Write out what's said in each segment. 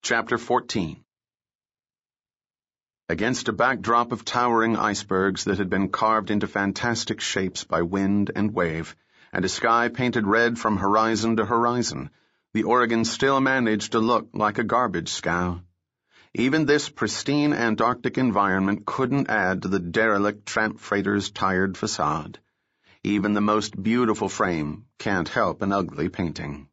Chapter 14. Against a backdrop of towering icebergs that had been carved into fantastic shapes by wind and wave, and a sky painted red from horizon to horizon, the Oregon still managed to look like a garbage scow. Even this pristine Antarctic environment couldn't add to the derelict tramp freighter's tired facade. Even the most beautiful frame can't help an ugly painting.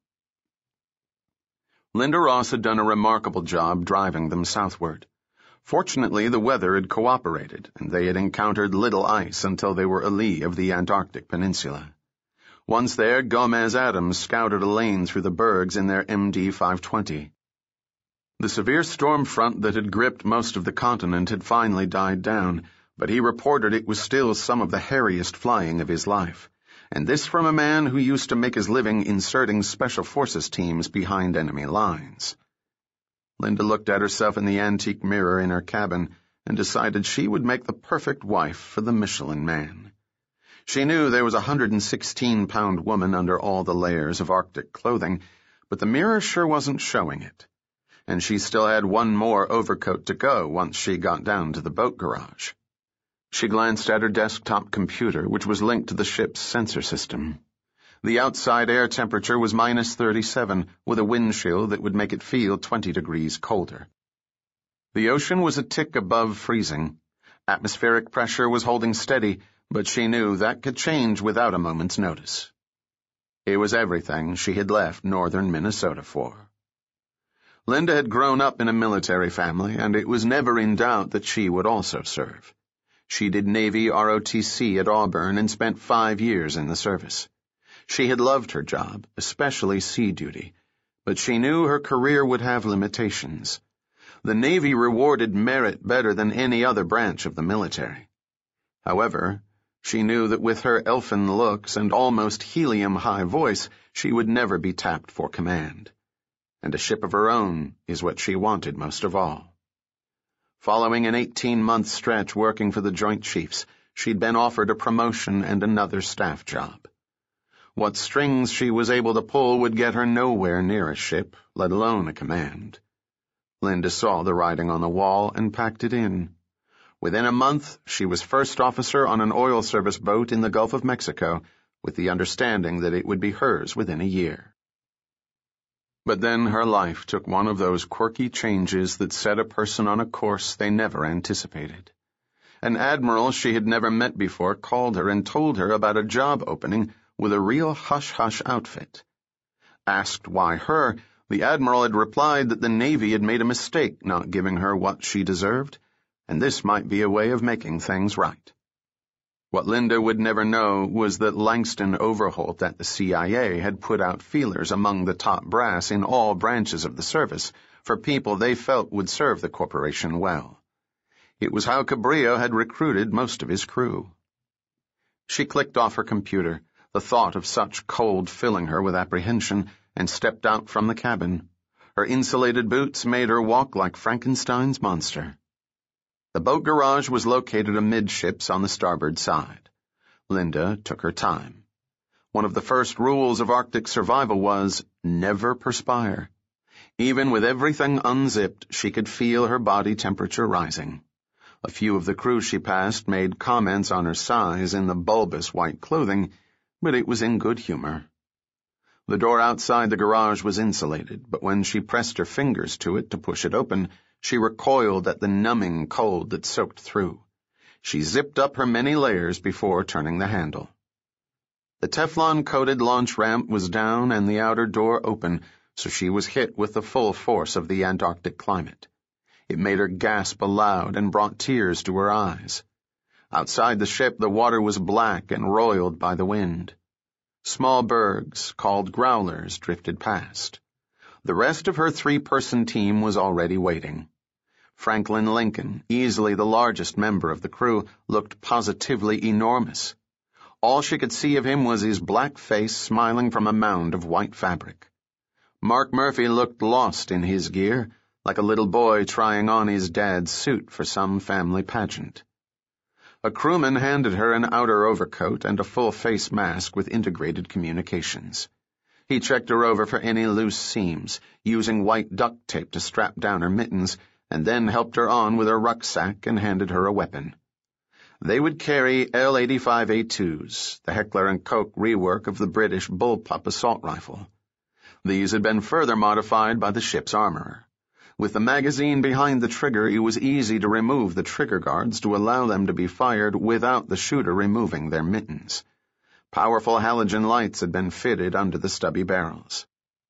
Linda Ross had done a remarkable job driving them southward. Fortunately, the weather had cooperated, and they had encountered little ice until they were a lee of the Antarctic Peninsula. Once there, Gomez-Addams scouted a lane through the bergs in their MD 520. The severe storm front that had gripped most of the continent had finally died down, but he reported it was still some of the hairiest flying of his life. And this from a man who used to make his living inserting special forces teams behind enemy lines. Linda looked at herself in the antique mirror in her cabin and decided she would make the perfect wife for the Michelin Man. She knew there was a 116-pound woman under all the layers of Arctic clothing, but the mirror sure wasn't showing it. And she still had one more overcoat to go once she got down to the boat garage. She glanced at her desktop computer, which was linked to the ship's sensor system. The outside air temperature was -37, with a wind chill that would make it feel 20 degrees colder. The ocean was a tick above freezing. Atmospheric pressure was holding steady, but she knew that could change without a moment's notice. It was everything she had left northern Minnesota for. Linda had grown up in a military family, and it was never in doubt that she would also serve. She did Navy ROTC at Auburn and spent 5 years in the service. She had loved her job, especially sea duty, but she knew her career would have limitations. The Navy rewarded merit better than any other branch of the military. However, she knew that with her elfin looks and almost helium-high voice, she would never be tapped for command. And a ship of her own is what she wanted most of all. Following an 18-month stretch working for the Joint Chiefs, she'd been offered a promotion and another staff job. What strings she was able to pull would get her nowhere near a ship, let alone a command. Linda saw the writing on the wall and packed it in. Within a month, she was first officer on an oil service boat in the Gulf of Mexico, with the understanding that it would be hers within a year. But then her life took one of those quirky changes that set a person on a course they never anticipated. An admiral she had never met before called her and told her about a job opening with a real hush-hush outfit. Asked why her, the admiral had replied that the Navy had made a mistake not giving her what she deserved, and this might be a way of making things right. What Linda would never know was that Langston Overholt at the CIA had put out feelers among the top brass in all branches of the service for people they felt would serve the corporation well. It was how Cabrillo had recruited most of his crew. She clicked off her computer, the thought of such cold filling her with apprehension, and stepped out from the cabin. Her insulated boots made her walk like Frankenstein's monster. The boat garage was located amidships on the starboard side. Linda took her time. One of the first rules of Arctic survival was, never perspire. Even with everything unzipped, she could feel her body temperature rising. A few of the crew she passed made comments on her size in the bulbous white clothing, but it was in good humor. The door outside the garage was insulated, but when she pressed her fingers to it to push it open, she recoiled at the numbing cold that soaked through. She zipped up her many layers before turning the handle. The Teflon-coated launch ramp was down and the outer door open, so she was hit with the full force of the Antarctic climate. It made her gasp aloud and brought tears to her eyes. Outside the ship, the water was black and roiled by the wind. Small bergs, called growlers, drifted past. The rest of her 3-person team was already waiting. Franklin Lincoln, easily the largest member of the crew, looked positively enormous. All she could see of him was his black face smiling from a mound of white fabric. Mark Murphy looked lost in his gear, like a little boy trying on his dad's suit for some family pageant. A crewman handed her an outer overcoat and a full face mask with integrated communications. He checked her over for any loose seams, using white duct tape to strap down her mittens, and then helped her on with her rucksack and handed her a weapon. They would carry L-85A2s, the Heckler & Koch rework of the British Bullpup assault rifle. These had been further modified by the ship's armorer. With the magazine behind the trigger, it was easy to remove the trigger guards to allow them to be fired without the shooter removing their mittens. Powerful halogen lights had been fitted under the stubby barrels.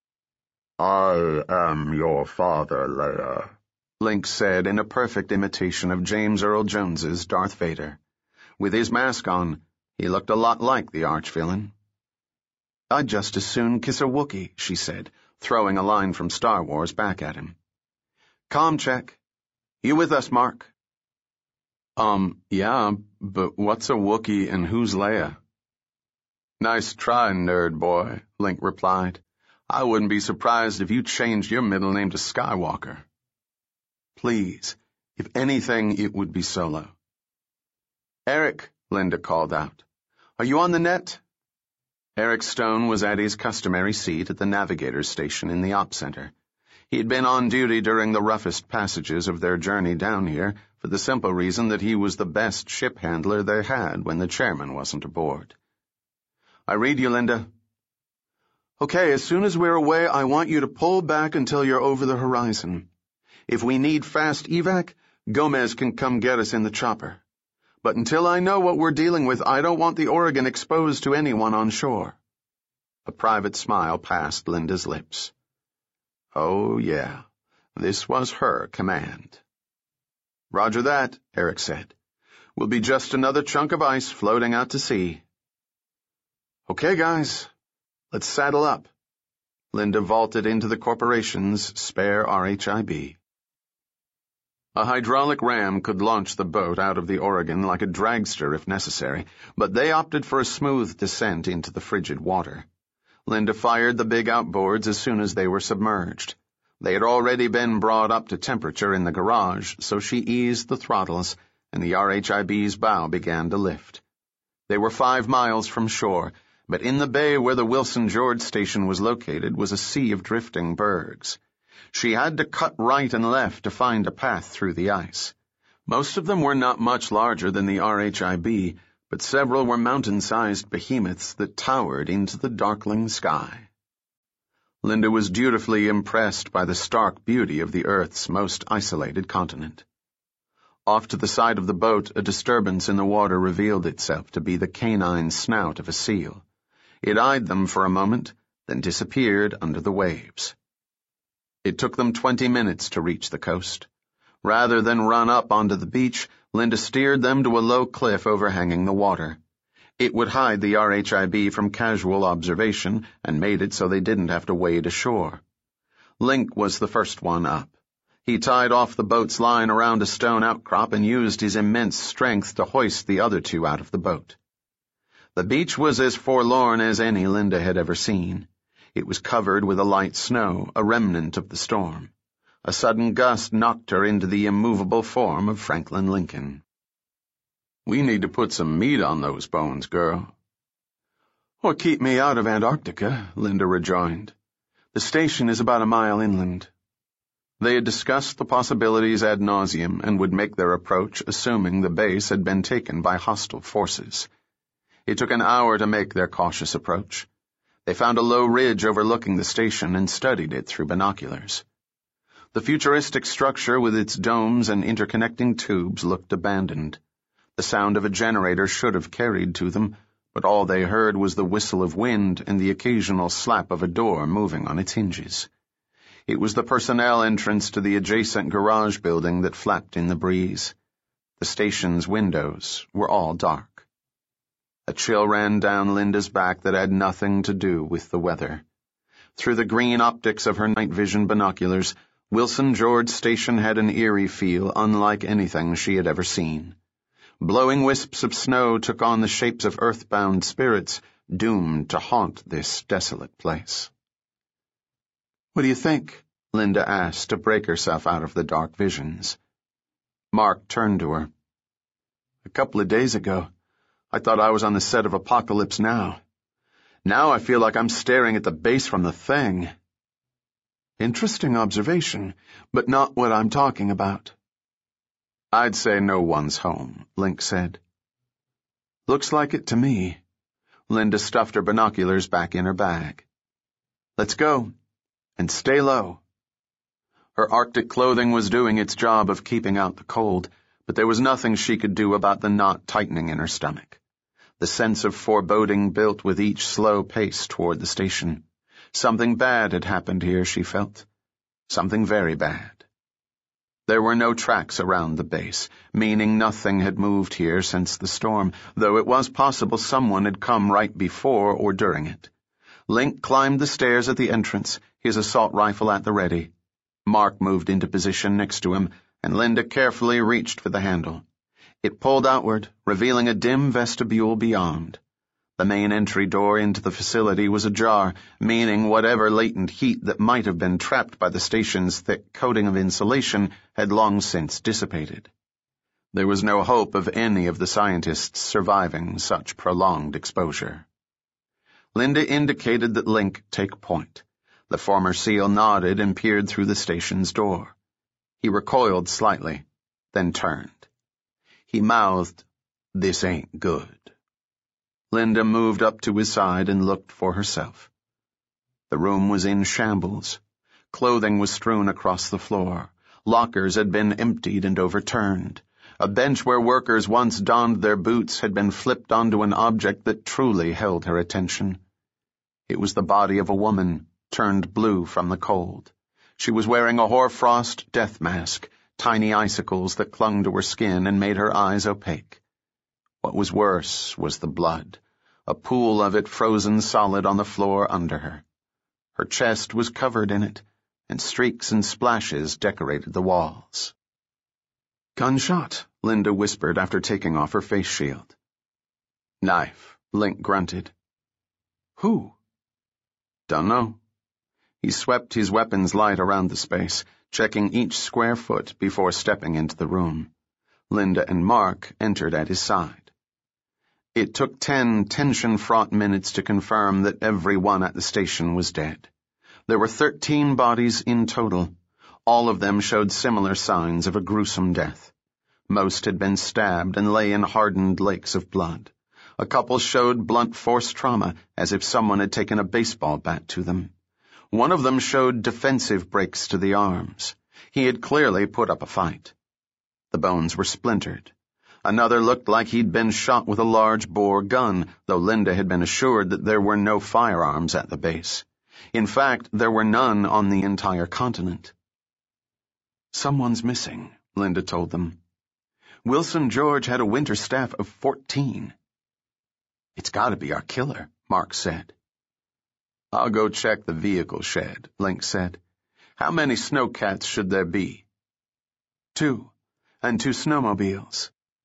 "I am your father, Leia," Link said in a perfect imitation of James Earl Jones's Darth Vader. With his mask on, he looked a lot like the arch-villain. "I'd just as soon kiss a Wookiee," she said, throwing a line from Star Wars back at him. "Comm check. You with us, Mark?" Yeah, but what's a Wookiee and who's Leia?" "Nice try, nerd boy," Link replied. "I wouldn't be surprised if you changed your middle name to Skywalker." "Please, if anything, it would be Solo." "Eric," Linda called out. "Are you on the net?" Eric Stone was at his customary seat at the navigator's station in the op center. He had been on duty during the roughest passages of their journey down here for the simple reason that he was the best ship handler they had when the chairman wasn't aboard. "I read you, Linda." "Okay, as soon as we're away, I want you to pull back until you're over the horizon. If we need fast evac, Gomez can come get us in the chopper. But until I know what we're dealing with, I don't want the Oregon exposed to anyone on shore." A private smile passed Linda's lips. Oh, yeah, this was her command. "Roger that," Eric said. "We'll be just another chunk of ice floating out to sea." "Okay, guys, let's saddle up." Linda vaulted into the corporation's spare RHIB. A hydraulic ram could launch the boat out of the Oregon like a dragster if necessary, but they opted for a smooth descent into the frigid water. Linda fired the big outboards as soon as they were submerged. They had already been brought up to temperature in the garage, so she eased the throttles, and the RHIB's bow began to lift. They were 5 miles from shore, but in the bay where the Wilson George station was located was a sea of drifting bergs. She had to cut right and left to find a path through the ice. Most of them were not much larger than the RHIB, but several were mountain-sized behemoths that towered into the darkling sky. Linda was dutifully impressed by the stark beauty of the Earth's most isolated continent. Off to the side of the boat, a disturbance in the water revealed itself to be the canine snout of a seal. It eyed them for a moment, then disappeared under the waves. It took them 20 minutes to reach the coast. Rather than run up onto the beach, Linda steered them to a low cliff overhanging the water. It would hide the RHIB from casual observation and made it so they didn't have to wade ashore. Link was the first one up. He tied off the boat's line around a stone outcrop and used his immense strength to hoist the other two out of the boat. The beach was as forlorn as any Linda had ever seen. It was covered with a light snow, a remnant of the storm. A sudden gust knocked her into the immovable form of Franklin Lincoln. "We need to put some meat on those bones, girl." "Or keep me out of Antarctica," Linda rejoined. "The station is about a mile inland." They had discussed the possibilities ad nauseum and would make their approach assuming the base had been taken by hostile forces. It took an hour to make their cautious approach. They found a low ridge overlooking the station and studied it through binoculars. The futuristic structure with its domes and interconnecting tubes looked abandoned. The sound of a generator should have carried to them, but all they heard was the whistle of wind and the occasional slap of a door moving on its hinges. It was the personnel entrance to the adjacent garage building that flapped in the breeze. The station's windows were all dark. A chill ran down Linda's back that had nothing to do with the weather. Through the green optics of her night vision binoculars, Wilson George Station had an eerie feel unlike anything she had ever seen. Blowing wisps of snow took on the shapes of earthbound spirits, doomed to haunt this desolate place. "What do you think?" Linda asked to break herself out of the dark visions. Mark turned to her. "A couple of days ago, I thought I was on the set of Apocalypse Now. Now I feel like I'm staring at the base from the thing. Interesting observation, but not what I'm talking about. I'd say no one's home, Link said. Looks like it to me. Linda stuffed her binoculars back in her bag. Let's go. And stay low. Her Arctic clothing was doing its job of keeping out the cold, but there was nothing she could do about the knot tightening in her stomach. The sense of foreboding built with each slow pace toward the station. Something bad had happened here, she felt. Something very bad. There were no tracks around the base, meaning nothing had moved here since the storm, though it was possible someone had come right before or during it. Link climbed the stairs at the entrance, his assault rifle at the ready. Mark moved into position next to him, and Linda carefully reached for the handle. It pulled outward, revealing a dim vestibule beyond. The main entry door into the facility was ajar, meaning whatever latent heat that might have been trapped by the station's thick coating of insulation had long since dissipated. There was no hope of any of the scientists surviving such prolonged exposure. Linda indicated that Link take point. The former SEAL nodded and peered through the station's door. He recoiled slightly, then turned. He mouthed, "This ain't good." Linda moved up to his side and looked for herself. The room was in shambles. Clothing was strewn across the floor. Lockers had been emptied and overturned. A bench where workers once donned their boots had been flipped onto an object that truly held her attention. It was the body of a woman, turned blue from the cold. She was wearing a hoarfrost death mask, tiny icicles that clung to her skin and made her eyes opaque. What was worse was the blood, a pool of it frozen solid on the floor under her. Her chest was covered in it, and streaks and splashes decorated the walls. "Gunshot," Linda whispered after taking off her face shield. "Knife," Link grunted. "Who?" "Dunno." He swept his weapons light around the space, checking each square foot before stepping into the room. Linda and Mark entered at his side. It took 10 tension-fraught minutes to confirm that everyone at the station was dead. There were 13 bodies in total. All of them showed similar signs of a gruesome death. Most had been stabbed and lay in hardened lakes of blood. A couple showed blunt force trauma, as if someone had taken a baseball bat to them. One of them showed defensive breaks to the arms. He had clearly put up a fight. The bones were splintered. Another looked like he'd been shot with a large-bore gun, though Linda had been assured that there were no firearms at the base. In fact, there were none on the entire continent. "Someone's missing," Linda told them. "Wilson George had a winter staff of 14. "It's got to be our killer," Mark said. "I'll go check the vehicle shed," Link said. "How many snowcats should there be?" 2, and 2 snowmobiles.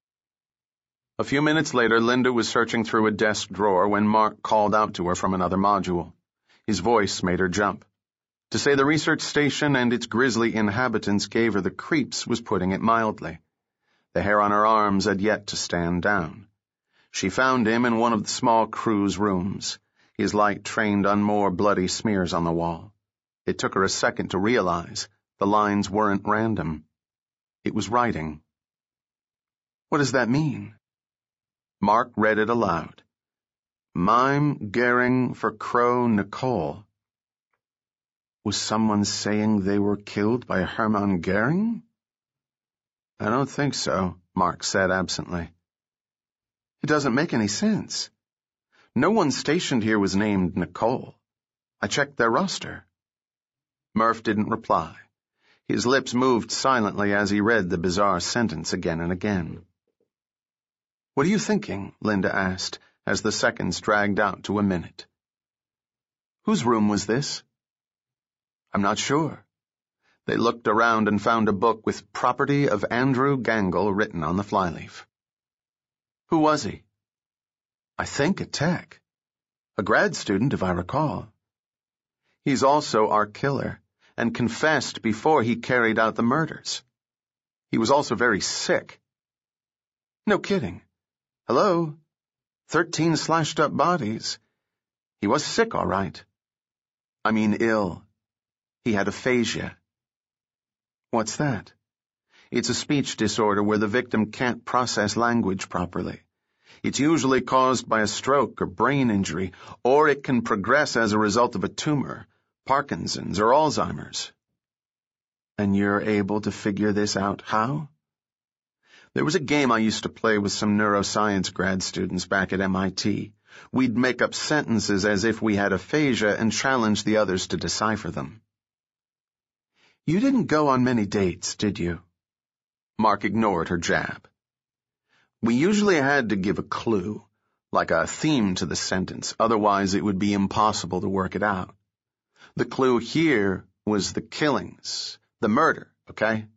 A few minutes later, Linda was searching through a desk drawer when Mark called out to her from another module. His voice made her jump. To say the research station and its grisly inhabitants gave her the creeps was putting it mildly. The hair on her arms had yet to stand down. She found him in one of the small crew's rooms. His light trained on more bloody smears on the wall. It took her a second to realize the lines weren't random. It was writing. "What does that mean?" Mark read it aloud. "Mime Gehring for Crow Nicole." Was someone saying they were killed by Hermann Goering? "I don't think so," Mark said absently. "It doesn't make any sense. No one stationed here was named Nicole. I checked their roster." Murph didn't reply. His lips moved silently as he read the bizarre sentence again and again. "What are you thinking?" Linda asked, as the seconds dragged out to a minute. "Whose room was this?" "I'm not sure." They looked around and found a book with "Property of Andrew Gangle" written on the flyleaf. "Who was he?" "I think a tech. A grad student, if I recall. He's also our killer, and confessed before he carried out the murders. He was also very sick." "No kidding. Hello? 13 slashed-up bodies. He was sick, all right. I mean ill. He had aphasia. What's that? It's a speech disorder where the victim can't process language properly. It's usually caused by a stroke or brain injury, or it can progress as a result of a tumor, Parkinson's or Alzheimer's. And you're able to figure this out how? There was a game I used to play with some neuroscience grad students back at MIT. We'd make up sentences as if we had aphasia and challenge the others to decipher them. You didn't go on many dates, did you? Mark ignored her jab. We usually had to give a clue, like a theme to the sentence, otherwise it would be impossible to work it out. The clue here was the killings, the murder, okay?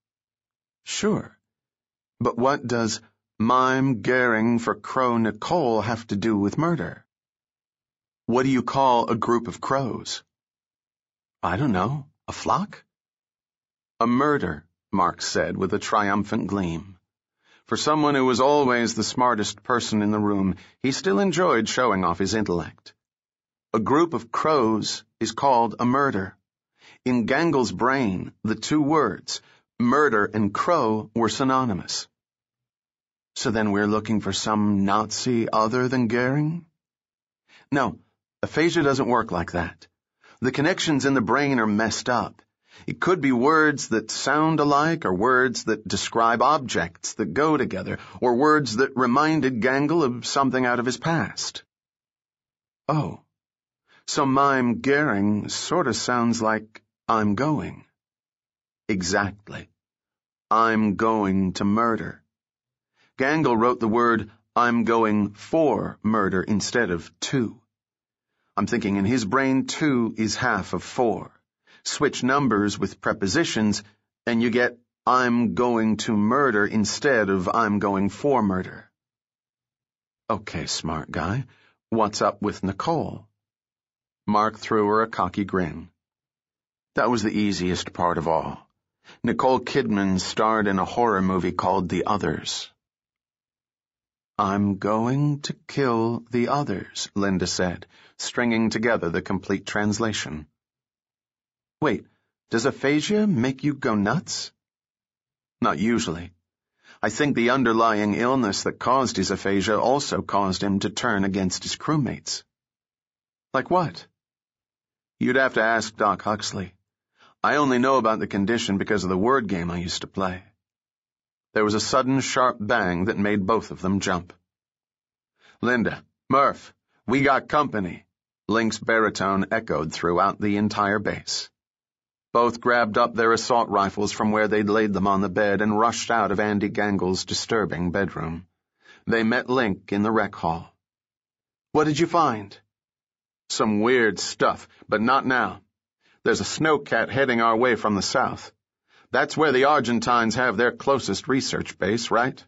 Sure. But what does Mime Gehring for Crow Nicole have to do with murder? What do you call a group of crows? I don't know. A flock? A murder, Mark said with a triumphant gleam. For someone who was always the smartest person in the room, he still enjoyed showing off his intellect. A group of crows is called a murder. In Gangel's brain, the two words, murder and crow, were synonymous. So then we're looking for some Nazi other than Gehring? No, aphasia doesn't work like that. The connections in the brain are messed up. It could be words that sound alike, or words that describe objects that go together, or words that reminded Gangel of something out of his past. Oh, so Mime Gehring sort of sounds like I'm going. Exactly. I'm going to murder. Gangel wrote the word I'm going for murder instead of to. I'm thinking in his brain 2 is half of 4. Switch numbers with prepositions, and you get I'm going to murder instead of I'm going for murder. Okay, smart guy. What's up with Nicole? Mark threw her a cocky grin. That was the easiest part of all. Nicole Kidman starred in a horror movie called The Others. I'm going to kill the others, Linda said, stringing together the complete translation. Wait, does aphasia make you go nuts? Not usually. I think the underlying illness that caused his aphasia also caused him to turn against his crewmates. Like what? You'd have to ask Doc Huxley. I only know about the condition because of the word game I used to play. There was a sudden sharp bang that made both of them jump. Linda, Murph, we got company, Link's baritone echoed throughout the entire base. Both grabbed up their assault rifles from where they'd laid them on the bed and rushed out of Andy Gangel's disturbing bedroom. They met Link in the rec hall. What did you find? Some weird stuff, but not now. There's a snowcat heading our way from the south. That's where the Argentines have their closest research base, right?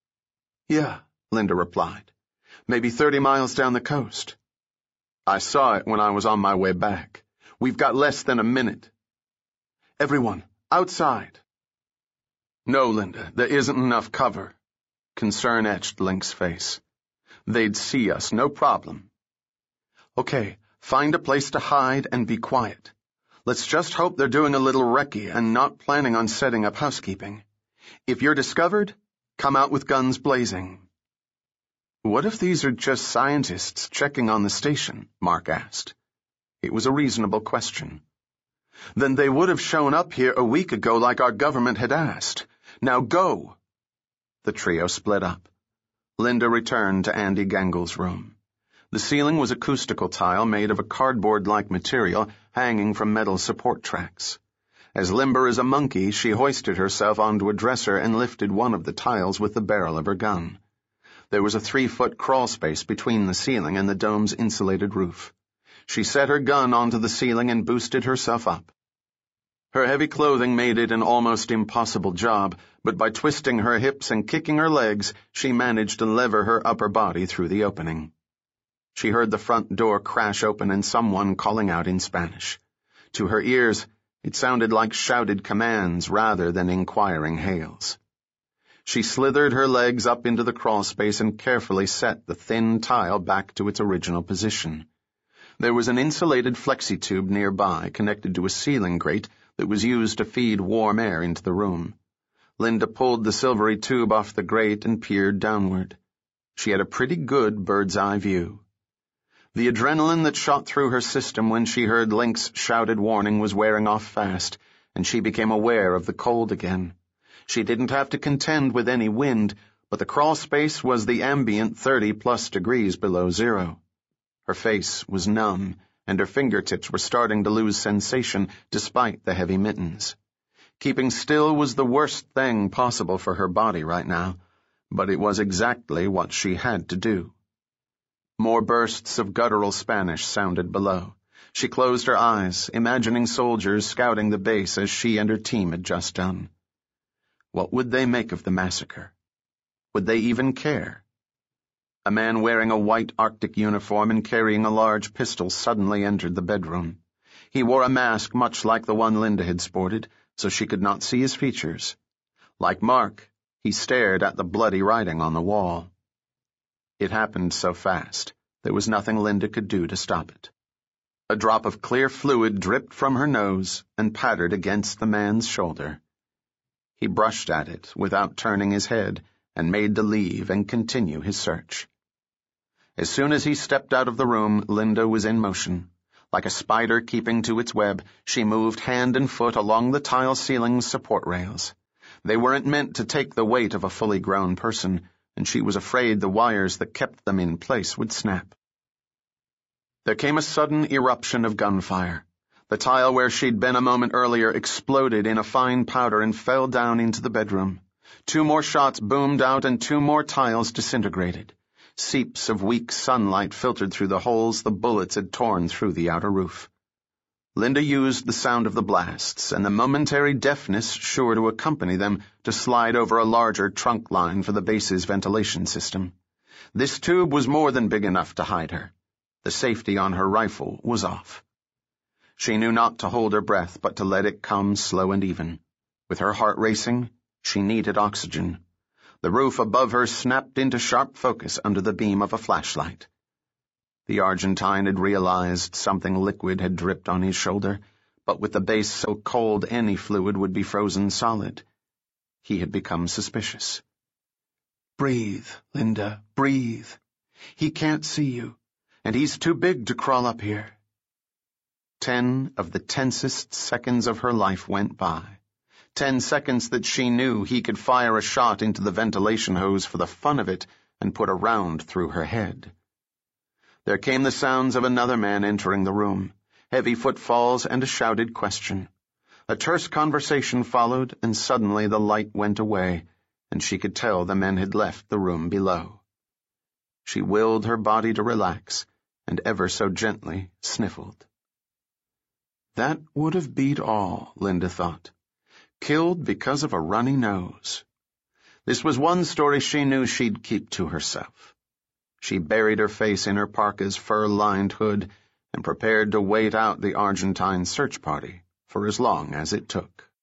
Yeah, Linda replied. Maybe 30 miles down the coast. I saw it when I was on my way back. We've got less than a minute. Everyone, outside. No, Linda, there isn't enough cover. Concern etched Link's face. They'd see us, no problem. Okay, find a place to hide and be quiet. Let's just hope they're doing a little recce and not planning on setting up housekeeping. If you're discovered, come out with guns blazing. What if these are just scientists checking on the station? Mark asked. It was a reasonable question. Then they would have shown up here a week ago like our government had asked. Now go. The trio split up. Linda returned to Andy Gangel's room. The ceiling was acoustical tile made of a cardboard-like material hanging from metal support tracks. As limber as a monkey, she hoisted herself onto a dresser and lifted one of the tiles with the barrel of her gun. There was a 3-foot crawl space between the ceiling and the dome's insulated roof. She set her gun onto the ceiling and boosted herself up. Her heavy clothing made it an almost impossible job, but by twisting her hips and kicking her legs, she managed to lever her upper body through the opening. She heard the front door crash open and someone calling out in Spanish. To her ears, it sounded like shouted commands rather than inquiring hails. She slithered her legs up into the crawl space and carefully set the thin tile back to its original position. There was an insulated flexi-tube nearby connected to a ceiling grate that was used to feed warm air into the room. Linda pulled the silvery tube off the grate and peered downward. She had a pretty good bird's-eye view. The adrenaline that shot through her system when she heard Link's shouted warning was wearing off fast, and she became aware of the cold again. She didn't have to contend with any wind, but the crawl space was the ambient 30+ degrees below zero. Her face was numb, and her fingertips were starting to lose sensation despite the heavy mittens. Keeping still was the worst thing possible for her body right now, but it was exactly what she had to do. More bursts of guttural Spanish sounded below. She closed her eyes, imagining soldiers scouting the base as she and her team had just done. What would they make of the massacre? Would they even care? A man wearing a white Arctic uniform and carrying a large pistol suddenly entered the bedroom. He wore a mask much like the one Linda had sported, so she could not see his features. Like Mark, he stared at the bloody writing on the wall. It happened so fast, there was nothing Linda could do to stop it. A drop of clear fluid dripped from her nose and pattered against the man's shoulder. He brushed at it without turning his head and made to leave and continue his search. As soon as he stepped out of the room, Linda was in motion. Like a spider keeping to its web, she moved hand and foot along the tile ceiling's support rails. They weren't meant to take the weight of a fully grown person, and she was afraid the wires that kept them in place would snap. There came a sudden eruption of gunfire. The tile where she'd been a moment earlier exploded in a fine powder and fell down into the bedroom. 2 more shots boomed out and 2 more tiles disintegrated. Seeps of weak sunlight filtered through the holes the bullets had torn through the outer roof. Linda used the sound of the blasts and the momentary deafness sure to accompany them to slide over a larger trunk line for the base's ventilation system. This tube was more than big enough to hide her. The safety on her rifle was off. She knew not to hold her breath, but to let it come slow and even. With her heart racing, she needed oxygen. The roof above her snapped into sharp focus under the beam of a flashlight. The Argentine had realized something liquid had dripped on his shoulder, but with the base so cold any fluid would be frozen solid. He had become suspicious. "Breathe, Linda, breathe. He can't see you, and he's too big to crawl up here." 10 of the tensest seconds of her life went by. 10 seconds that she knew he could fire a shot into the ventilation hose for the fun of it and put a round through her head. There came the sounds of another man entering the room, heavy footfalls and a shouted question. A terse conversation followed, and suddenly the light went away, and she could tell the men had left the room below. She willed her body to relax, and ever so gently sniffled. That would have beat all, Linda thought. Killed because of a runny nose. This was one story she knew she'd keep to herself. She buried her face in her parka's fur-lined hood and prepared to wait out the Argentine search party for as long as it took.